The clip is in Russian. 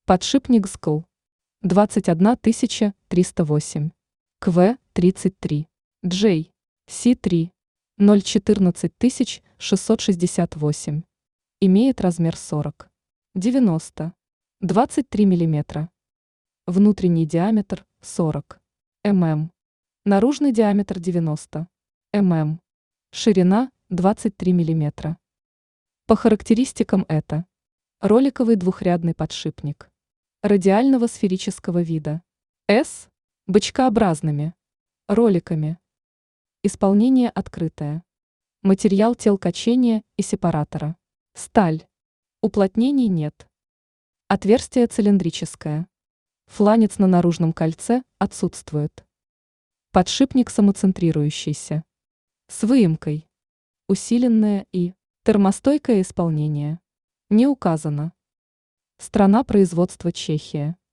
Подшипник СКЛ 21308, КВ-33, J, С3, 014668. Имеет размер 40, 90, 23 мм. Внутренний диаметр 40 мм. Наружный диаметр 90 мм. Ширина 23 мм. По характеристикам это роликовый двухрядный подшипник радиального сферического вида с бочкообразными роликами. Исполнение открытое. Материал тел качения и сепаратора. Сталь. Уплотнений нет. Отверстие цилиндрическое. Фланец на наружном кольце отсутствует. Подшипник самоцентрирующийся. С выемкой. Усиленное и термостойкое исполнение. Не указано. Страна производства Чехия.